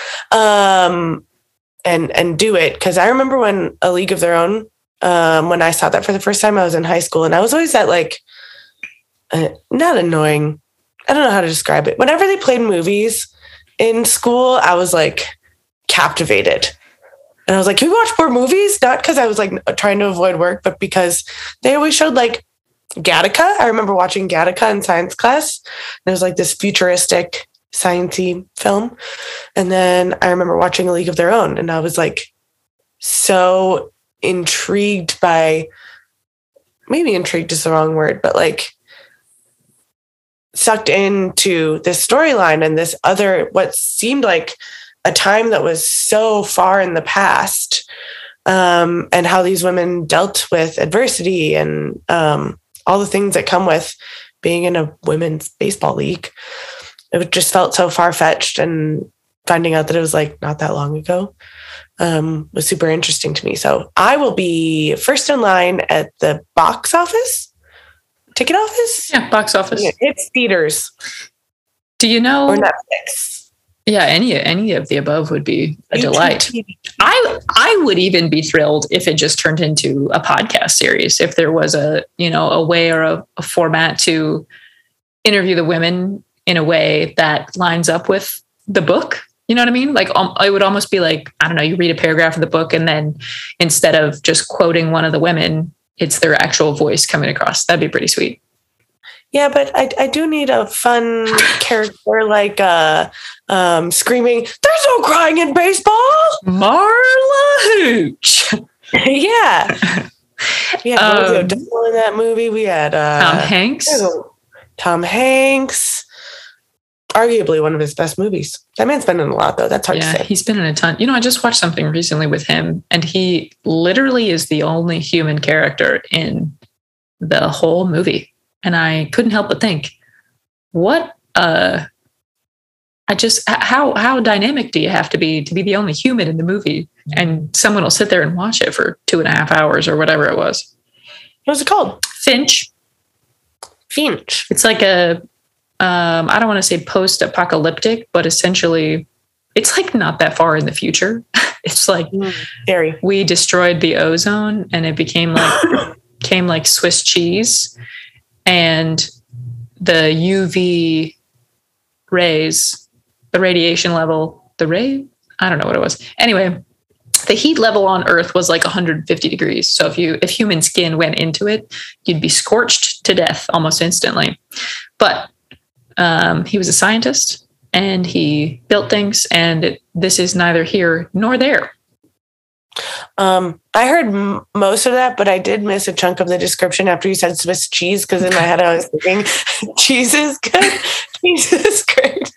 Um, and, and do it. Cause I remember when A League of Their Own, um, when I saw that for the first time, I was in high school, and I was always that like, uh, not annoying. I don't know how to describe it. Whenever they played movies in school, I was like captivated. And I was like, can we watch more movies? Not because I was like trying to avoid work, but because they always showed like Gattaca. I remember watching Gattaca in science class. It was like this futuristic sciencey film. And then I remember watching A League of Their Own, and I was like so intrigued by, maybe intrigued is the wrong word, but like sucked into this storyline and this other, what seemed like a time that was so far in the past, um, and how these women dealt with adversity and um, all the things that come with being in a women's baseball league. It just felt so far-fetched, and finding out that it was like not that long ago um, was super interesting to me. So I will be first in line at the box office, ticket office. Yeah, box office. Yeah, it's theaters. Do you know? Or Netflix. Yeah, any any of the above would be a delight. I I would even be thrilled if it just turned into a podcast series. If there was a you know a way or a, a format to interview the women in a way that lines up with the book. You know what I mean? Like um, it would almost be like, I don't know, you read a paragraph of the book and then instead of just quoting one of the women, it's their actual voice coming across. That'd be pretty sweet. Yeah, but I, I do need a fun character like uh, um, screaming, "There's no crying in baseball!" Marla Hooch. Yeah. We had um, Rosie O'Donnell in that movie. We had uh, Tom Hanks. Tom Hanks. Arguably one of his best movies. That man's been in a lot, though. That's hard yeah, to say. He's been in a ton. You know, I just watched something recently with him, and he literally is the only human character in the whole movie. And I couldn't help but think, what, uh, I just, how, how dynamic do you have to be to be the only human in the movie? And someone will sit there and watch it for two and a half hours or whatever it was. What was it called? Finch. Finch. It's like a, um, I don't want to say post-apocalyptic, but essentially it's like not that far in the future. It's like, mm, very. We destroyed the ozone and it became like, came like Swiss cheese. And the U V rays, the radiation level, the ray, I don't know what it was. Anyway, the heat level on Earth was like one hundred fifty degrees. So if you, if human skin went into it, you'd be scorched to death almost instantly. But um, he was a scientist and he built things, and it, this is neither here nor there. Um, I heard m- most of that, but I did miss a chunk of the description after you said Swiss cheese, because in my head I was thinking cheese is good. Cheese is great.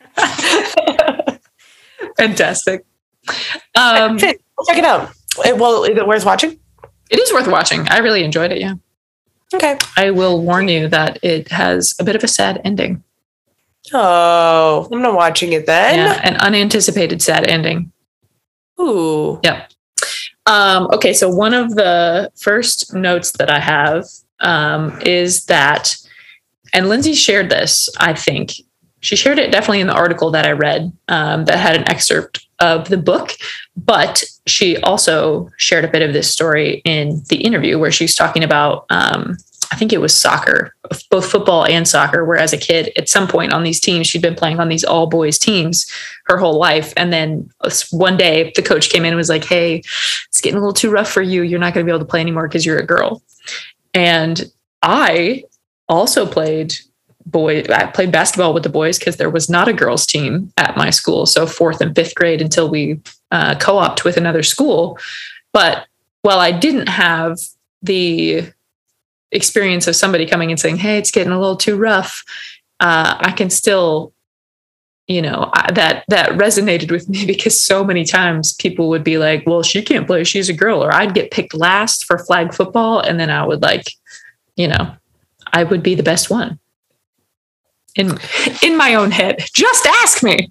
Fantastic. Um, check it out. It, well, is it worth watching? It is worth watching. I really enjoyed it. Yeah. Okay. I will warn you that it has a bit of a sad ending. Oh, I'm not watching it then. Yeah, an unanticipated sad ending. Ooh. Yep. Um, okay, so one of the first notes that I have um, is that, and Lindsay shared this, I think. She shared it definitely in the article that I read um, that had an excerpt of the book, but she also shared a bit of this story in the interview where she's talking about, um, I think it was soccer, both football and soccer, where as a kid, at some point on these teams, she'd been playing on these all boys teams her whole life. And then one day the coach came in and was like, "Hey, it's getting a little too rough for you. You're not going to be able to play anymore because you're a girl." And I also played boy. I played basketball with the boys because there was not a girls team at my school. So fourth and fifth grade until we uh, co-opted with another school. But while I didn't have the experience of somebody coming and saying, "Hey, it's getting a little too rough," uh, I can still, you know, I, that that resonated with me because so many times people would be like, "Well, she can't play. She's a girl." Or I'd get picked last for flag football. And then I would like, you know, I would be the best one in, in my own head. Just ask me.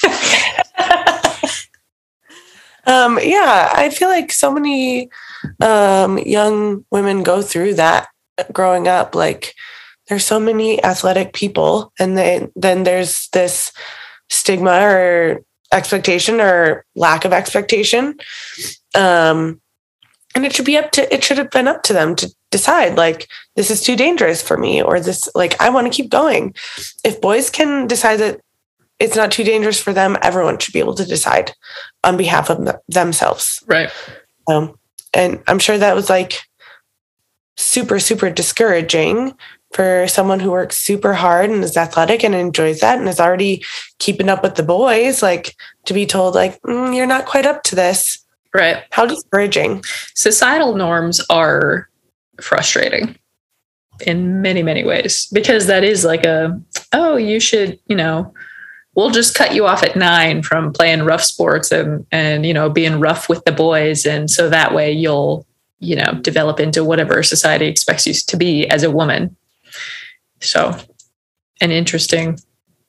um, yeah, I feel like so many um, young women go through that growing up. Like there's so many athletic people, and they, then there's this stigma or expectation or lack of expectation. Um, and it should be up to, it should have been up to them to decide, like, this is too dangerous for me, or this, like, I want to keep going. If boys can decide that it's not too dangerous for them, everyone should be able to decide on behalf of them, themselves. Right. Um, and I'm sure that was like super, super discouraging for someone who works super hard and is athletic and enjoys that and is already keeping up with the boys, like to be told like, mm, you're not quite up to this. Right. How discouraging. Societal norms are frustrating in many, many ways, because that is like a, oh, you should, you know, we'll just cut you off at nine from playing rough sports and, and, you know, being rough with the boys. And so that way you'll, you know, develop into whatever society expects you to be as a woman. So an interesting,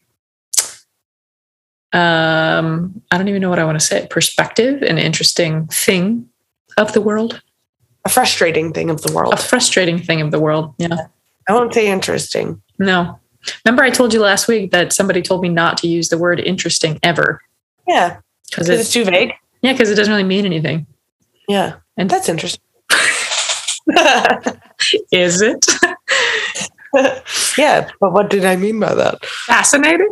um, I don't even know what I want to say, perspective, an interesting thing of the world. A frustrating thing of the world. A frustrating thing of the world. Yeah. I won't say interesting. No. Remember I told you last week that somebody told me not to use the word interesting ever. Yeah. Because it's, it's too vague. Yeah, because it doesn't really mean anything. Yeah. And that's interesting. Is it? Yeah, but what did I mean by that? Fascinating?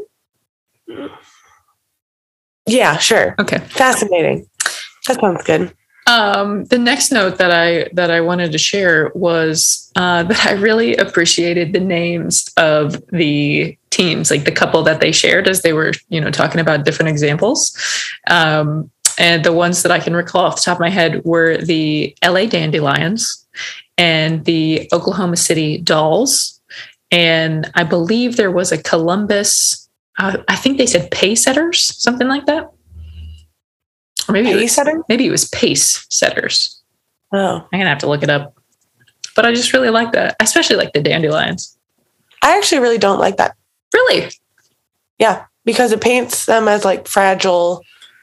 Yeah, sure. Okay. Fascinating. That sounds good. Um, the next note that I that I wanted to share was uh, that I really appreciated the names of the teams, like the couple that they shared as they were, you know, talking about different examples. Um, and the ones that I can recall off the top of my head were the L A Dandelions and the Oklahoma City Dolls. And I believe there was a Columbus, uh, I think they said pace setters, something like that. Or maybe pace it was, setter? maybe it was pace setters. Oh. I'm going to have to look it up. But I just really like that. I especially like the Dandelions. I actually really don't like that. Really? Yeah, because it paints them as like fragile,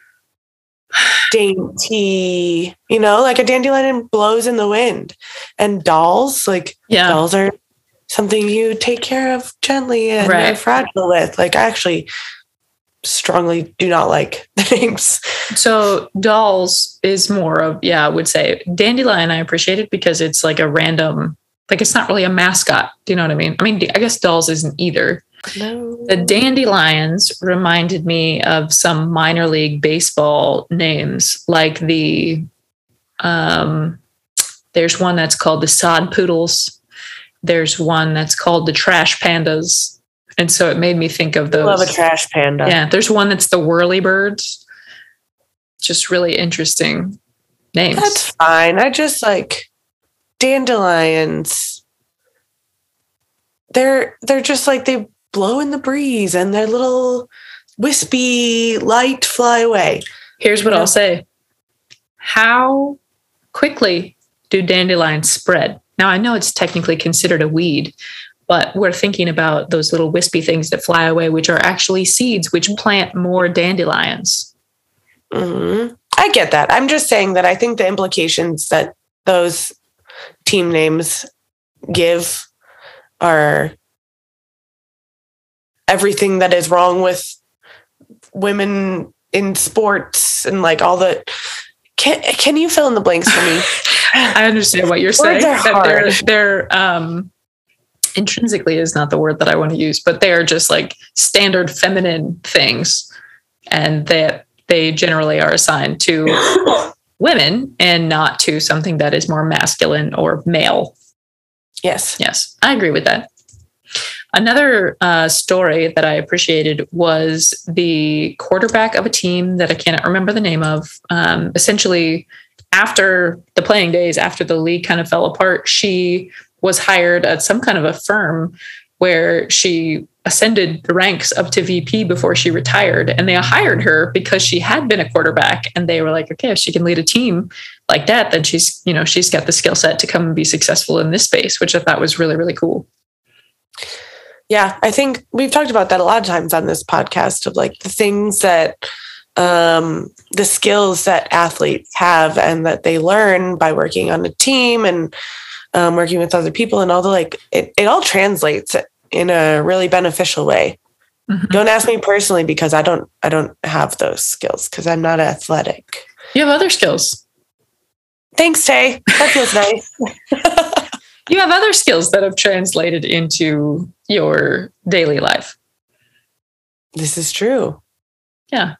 dainty, you know, like a dandelion blows in the wind. And dolls, like yeah. dolls are something you take care of gently and right. are fragile with. Like I actually strongly do not like the names. So dolls is more of, yeah, I would say dandelion. I appreciate it because it's like a random, like it's not really a mascot. Do you know what I mean? I mean, I guess dolls isn't either. No. The Dandelions reminded me of some minor league baseball names, like the, um, there's one that's called the Sod Poodles. There's one that's called the Trash Pandas. And so it made me think of those. I love a trash panda. Yeah. There's one that's the Whirly Birds. Just really interesting names. That's fine. I just like dandelions. They're, they're just like, they blow in the breeze and their little wispy light fly away. Here's what I'll say. How quickly do dandelions spread? Now, I know it's technically considered a weed, but we're thinking about those little wispy things that fly away, which are actually seeds, which plant more dandelions. Mm-hmm. I get that. I'm just saying that I think the implications that those team names give are everything that is wrong with women in sports and like all the... Can, can you fill in the blanks for me? I understand what you're saying. Words are that they're, hard. they're um, intrinsically is not the word that I want to use, but they are just like standard feminine things, and that they generally are assigned to women and not to something that is more masculine or male. Yes. Yes, I agree with that. Another uh, story that I appreciated was the quarterback of a team that I cannot remember the name of. Um, essentially, after the playing days, after the league kind of fell apart, she was hired at some kind of a firm where she ascended the ranks up to V P before she retired. And they hired her because she had been a quarterback. And they were like, okay, if she can lead a team like that, then she's, you know, she's got the skill set to come and be successful in this space, which I thought was really, really cool. Yeah, I think we've talked about that a lot of times on this podcast of like the things that um, the skills that athletes have and that they learn by working on a team and um, working with other people and all the like, it, it all translates in a really beneficial way. Mm-hmm. Don't ask me personally because I don't, I don't have those skills because I'm not athletic. You have other skills. Thanks, Tay. That feels nice. You have other skills that have translated into your daily life. This is true. Yeah.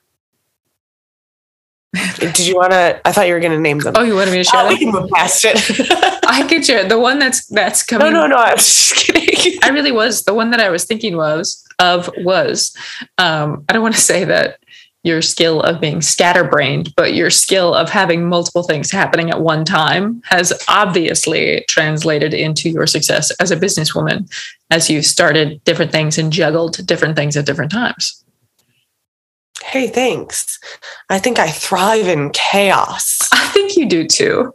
Did you want to? I thought you were going to name them. Oh, you wanted me to share oh, them? We can move past it. I could share the one that's that's coming. No, no, no. I'm just kidding. I really was. The one that I was thinking was of was, um, I don't want to say that your skill of being scatterbrained, but your skill of having multiple things happening at one time has obviously translated into your success as a businesswoman as you started different things and juggled different things at different times. Hey, thanks. I think I thrive in chaos. I think you do too.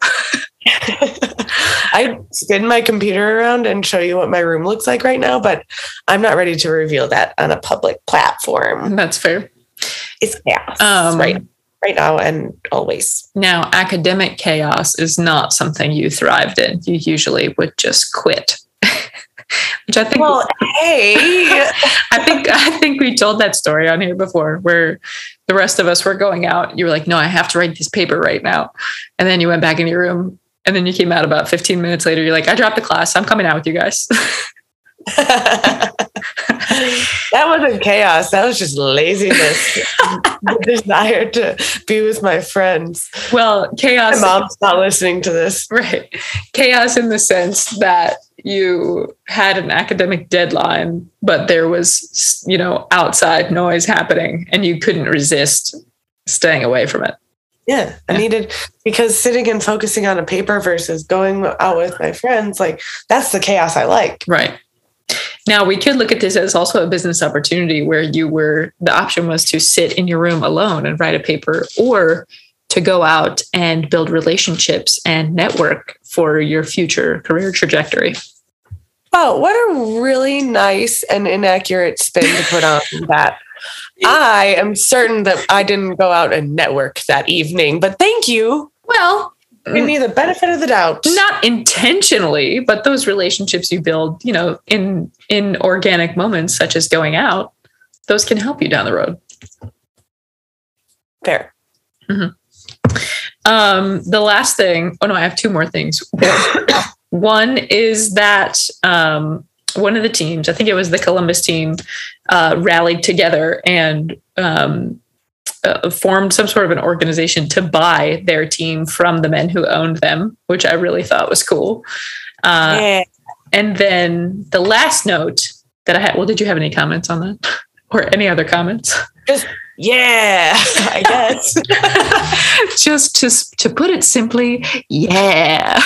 I spin my computer around and show you what my room looks like right now, but I'm not ready to reveal that on a public platform. That's fair. It's chaos Um, right, right now and always. Now, academic chaos is not something you thrived in. You usually would just quit. Which I think, well, hey, I think, I think we told that story on here before, where the rest of us were going out. You were like, "No, I have to write this paper right now," and then you went back in your room, and then you came out about fifteen minutes later. You're like, "I dropped the class. I'm coming out with you guys." That wasn't chaos. That was just laziness. The desire to be with my friends. Well, chaos. My mom's not listening to this. Right. Chaos in the sense that you had an academic deadline, but there was, you know, outside noise happening and you couldn't resist staying away from it. Yeah, I Yeah. needed, because sitting and focusing on a paper versus going out with my friends, like that's the chaos I like. Right. Now, we could look at this as also a business opportunity where you were, the option was to sit in your room alone and write a paper, or to go out and build relationships and network for your future career trajectory. Oh, what a really nice and inaccurate spin to put on that. I am certain that I didn't go out and network that evening, but thank you. Well, Give me the benefit of the doubt. not intentionally, but those relationships you build, you know, in in organic moments such as going out, those can help you down the road. Fair. Um, the last thing, oh no, I have two more things. One is that um, one of the teams, I think it was the Columbus team, uh, rallied together and um, uh, formed some sort of an organization to buy their team from the men who owned them, which I really thought was cool. Uh, Yeah. And then the last note that I had, well, did you have any comments on that or any other comments? Just, yeah, I guess. Just to, to put it simply, yeah.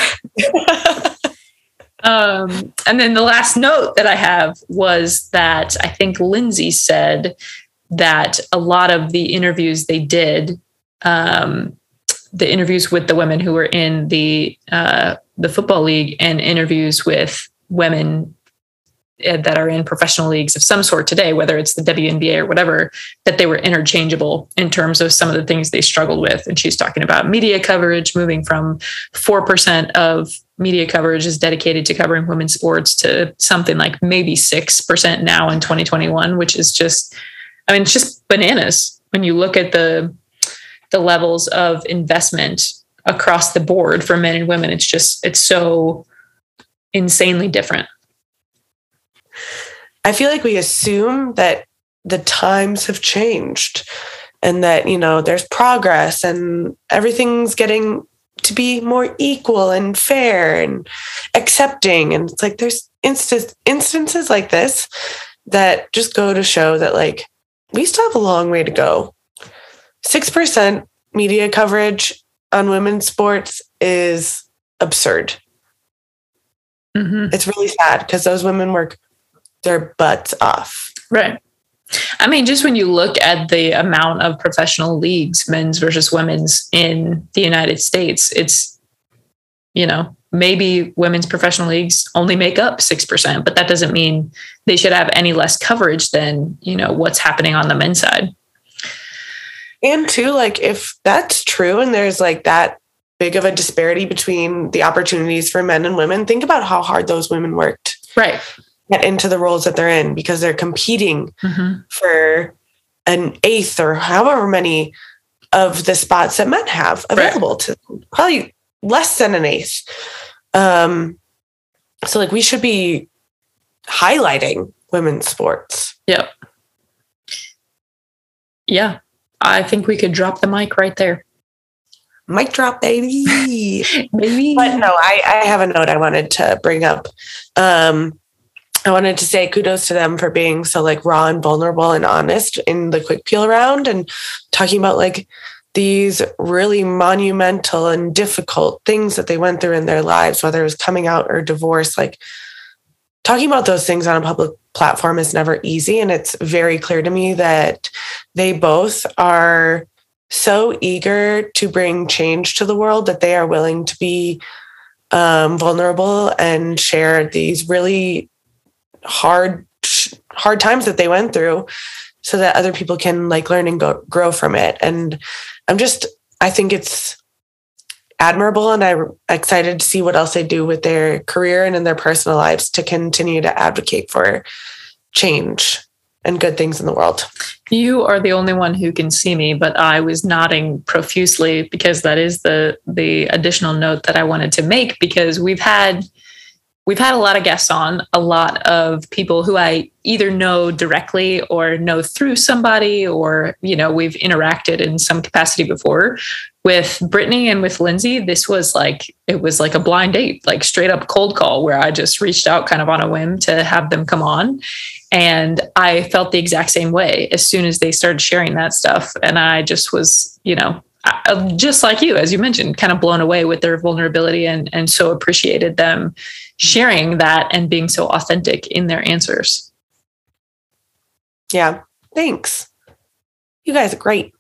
Um, and then the last note that I have was that I think Lindsay said that a lot of the interviews they did, um, the interviews with the women who were in the uh, the football league and interviews with women that are in professional leagues of some sort today, whether it's the W N B A or whatever, that they were interchangeable in terms of some of the things they struggled with. And she's talking about media coverage, moving from four percent of media coverage is dedicated to covering women's sports to something like maybe six percent now in twenty twenty-one, which is just, I mean, it's just bananas when you look at the, the levels of investment across the board for men and women. It's just, it's so insanely different. I feel like we assume that the times have changed and that, you know, there's progress and everything's getting to be more equal and fair and accepting. And it's like, there's instance, instances like this that just go to show that, like, we still have a long way to go. six percent media coverage on women's sports is absurd. Mm-hmm. It's really sad because those women work their butts off. Right. I mean, just when you look at the amount of professional leagues, men's versus women's in the United States, it's, you know, maybe women's professional leagues only make up six percent, but that doesn't mean they should have any less coverage than, you know, what's happening on the men's side. And too, like, if that's true and there's like that big of a disparity between the opportunities for men and women, think about how hard those women worked. Right. Get into the roles that they're in because they're competing Mm-hmm. for an eighth or however many of the spots that men have available right. to them. Probably less than an eighth. Um, so like we should be highlighting women's sports. Yep. Yeah. I think we could drop the mic right there. Mic drop, baby. Baby. But no, I, I have a note I wanted to bring up. Um, I wanted to say kudos to them for being so like raw and vulnerable and honest in the quick peel round and talking about like these really monumental and difficult things that they went through in their lives, whether it was coming out or divorce. Like talking about those things on a public platform is never easy. And it's very clear to me that they both are so eager to bring change to the world that they are willing to be um, vulnerable and share these really hard, hard times that they went through so that other people can like learn and go, grow from it. And I'm just, I think it's admirable, and I'm excited to see what else they do with their career and in their personal lives to continue to advocate for change and good things in the world. You are the only one who can see me, but I was nodding profusely because that is the the additional note that I wanted to make, because we've had we've had a lot of guests on, a lot of people who I either know directly or know through somebody, or, you know, we've interacted in some capacity before. With Brittany and with Lindsay, this was like, it was like a blind date, like straight up cold call, where I just reached out kind of on a whim to have them come on. And I felt the exact same way as soon as they started sharing that stuff. And I just was, you know, I, just like you, as you mentioned, kind of blown away with their vulnerability, and, and so appreciated them sharing that and being so authentic in their answers. Yeah. Thanks. You guys are great.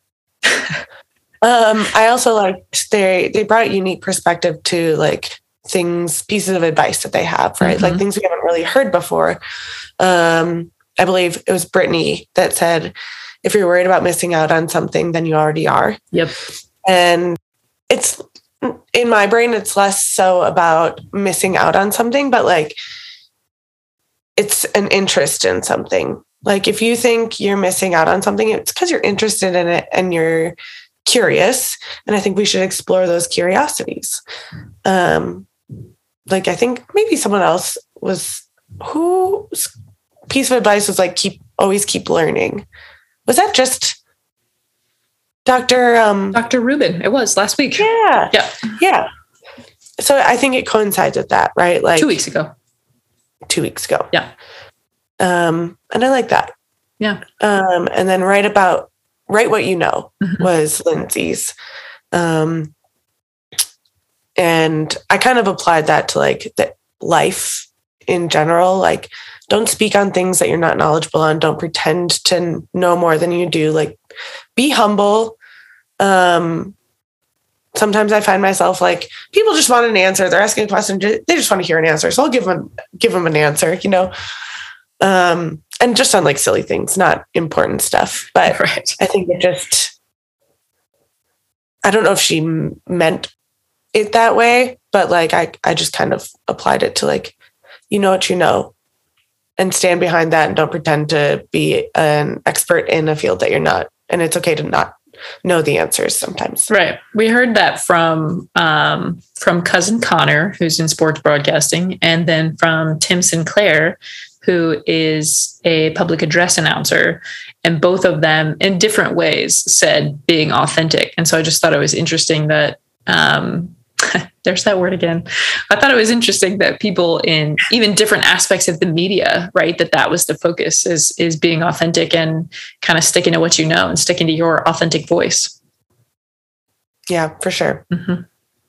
um, I also liked they, they brought a unique perspective to like things, pieces of advice that they have, right? Mm-hmm. Like things we haven't really heard before. Um, I believe it was Brittany that said, if you're worried about missing out on something, then you already are. Yep. And it's, in my brain, it's less so about missing out on something, but like it's an interest in something. Like if you think you're missing out on something, it's because you're interested in it and you're curious. And I think we should explore those curiosities. Um, like I think maybe someone else was, whose piece of advice was like, keep, always keep learning. Was that just Doctor Um, Doctor Rubin? It was last week. Yeah. Yeah. Yeah. So I think it coincides with that, right? Like two weeks ago. Two weeks ago. Yeah. Um, and I like that. Yeah. Um, and then write about, write what you know Mm-hmm. was Lindsay's. Um, and I kind of applied that to like the life in general. Like, don't speak on things that you're not knowledgeable on. Don't pretend to know more than you do. Like, be humble. Um, sometimes I find myself like, people just want an answer. They're asking a question. They just want to hear an answer. So I'll give them, give them an answer, you know? Um, and just on like silly things, not important stuff. But right. I think it just, I don't know if she m- meant it that way, but like, I, I just kind of applied it to like, you know what you know, and stand behind that, and don't pretend to be an expert in a field that you're not. And it's okay to not know the answers sometimes. Right. We heard that from um, from cousin Connor, who's in sports broadcasting, and then from Tim Sinclair, who is a public address announcer. And both of them in different ways said being authentic. And so I just thought it was interesting that um, there's that word again. I thought it was interesting that people in even different aspects of the media, right, that that was the focus, is, is being authentic and kind of sticking to what you know and sticking to your authentic voice. Yeah, for sure. Mm-hmm.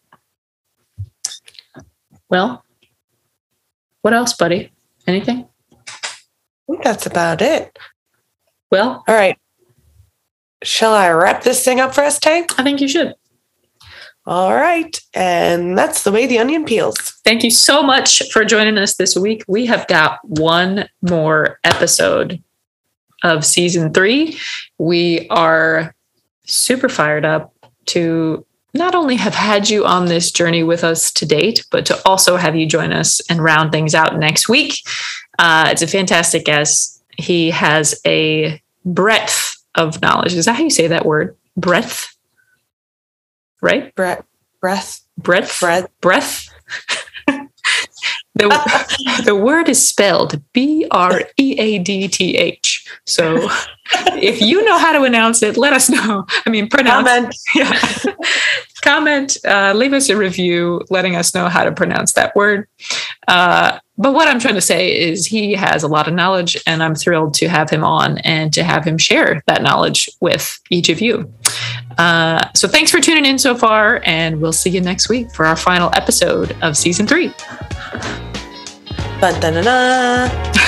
Well, what else, buddy? Anything? I think that's about it. Well, all right. Shall I wrap this thing up for us, Tay? I think you should. All right. And that's the way the onion peels. Thank you so much for joining us this week. We have got one more episode of season three. We are super fired up to not only have had you on this journey with us to date, but to also have you join us and round things out next week. Uh, it's a fantastic guest. He has a breadth of knowledge. Is that how you say that word? Breadth? Right? Breath, breath, breath, breath, breath. the, the word is spelled B R E A D T H. So if you know how to announce it, let us know. I mean, pronounce. Comment. Yeah. Comment, uh, leave us a review letting us know how to pronounce that word. Uh, but what I'm trying to say is he has a lot of knowledge, and I'm thrilled to have him on and to have him share that knowledge with each of you. Uh, so thanks for tuning in so far, and we'll see you next week for our final episode of season three. Dun, dun, dun, dun.